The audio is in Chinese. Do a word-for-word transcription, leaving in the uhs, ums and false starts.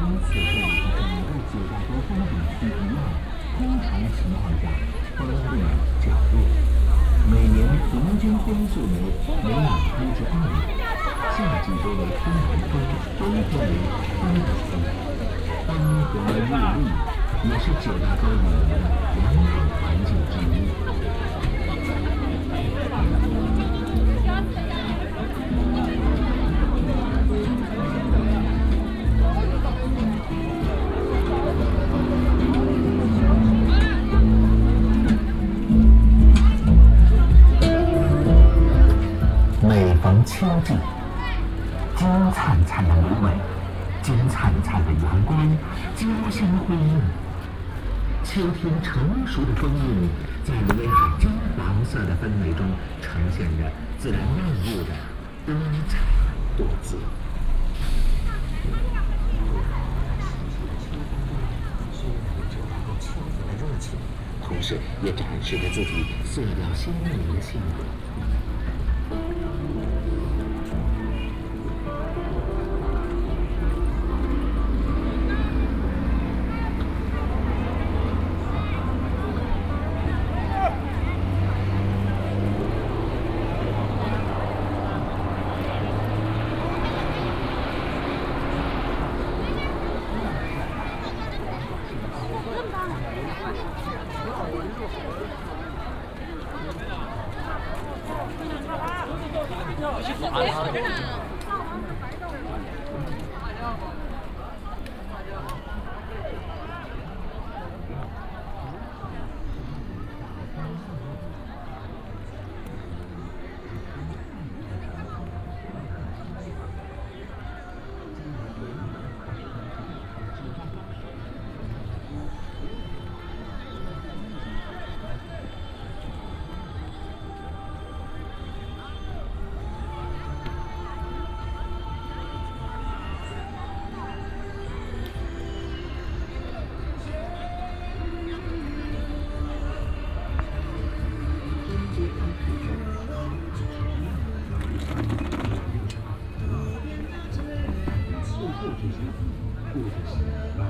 此这里和整个九大洲风景区一样，通常情况下风力较弱，每年平均风速为每秒一至二米，夏季多为东南风，冬天为东北风。风和日丽也是九大洲旅游的良好环境之一。每逢秋季，金灿灿的芦苇，金灿灿的阳光交相辉映，秋天成熟的枫叶在苇海金黄色的氛围中呈现着自然万物的多彩多姿。同时也展示着自己色调鲜明的性格。 或者是来